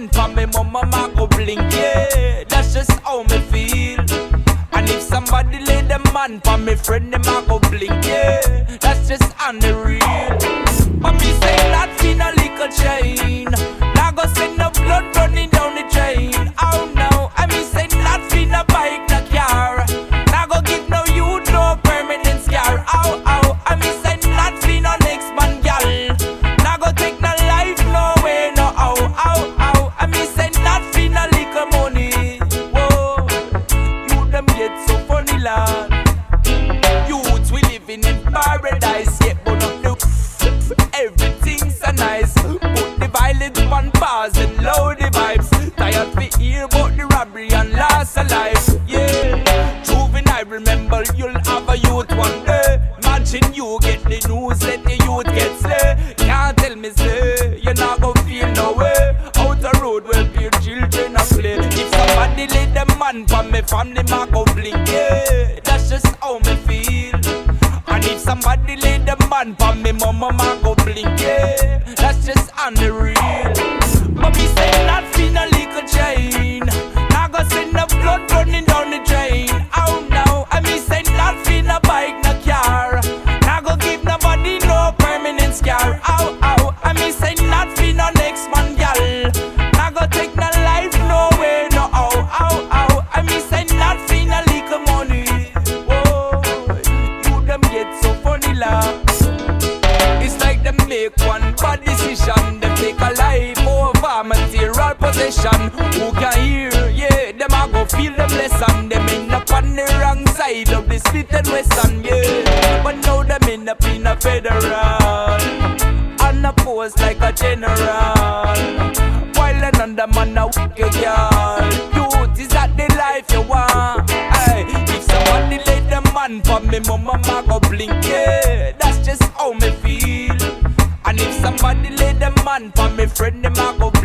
man for me mama, ma go blink, yeah. That's just how me feel. And if somebody lay the man for me friend, them a go blink, yeah. That's just on the real. But me say that feel a little chain. Now go send no blood running down the drain. Oh no, I mean say that feel a bike, no car. Now go give no youth no permanent scar. Oh oh, I mean say that feel no next man gal. Now go take no life no way, no oh oh oh. I mean say that feel a little money. Whoa, you them get so funny lad. Youths we living in paradise, yet but not the everything's so nice. Put the violence on pause and low the vibes. Tired to hear about the robbery and loss of life. Yeah, juvenile, remember you'll have a youth one day. Imagine you get the news, let the youth get slay. Can't tell me say you're not gonna feel no way. Out the road where your children are play. If somebody lay the man from me family, ma go blink. Yeah, that's just how me feel. And if somebody lay the man for me mama, ma go blink, yeah. That's just on the real. But me say that feel a little chain. Now go send the blood running down the drain. Oh no, I mean say that feel a bike, no car. Now go give nobody no permanent scar. Oh oh, I mean say that feel no next man gal. Now go take no life no way, no oh oh oh. I mean say that feel a little money. Whoa, you them get so funny love. It's like them make one bad decision. Them take a life over material possession. Who can hear? Yeah, them a go feel them lesson. Them end up on the wrong side of the split and western. Yeah, but now them end up in a federal, on a post like a general. While another man a wicked girl. Youth, is that the life you want? Aye, if somebody lay the man for me mama, ma go blink, yeah. That's just how me feel. And if somebody lay the man for me friend, them a go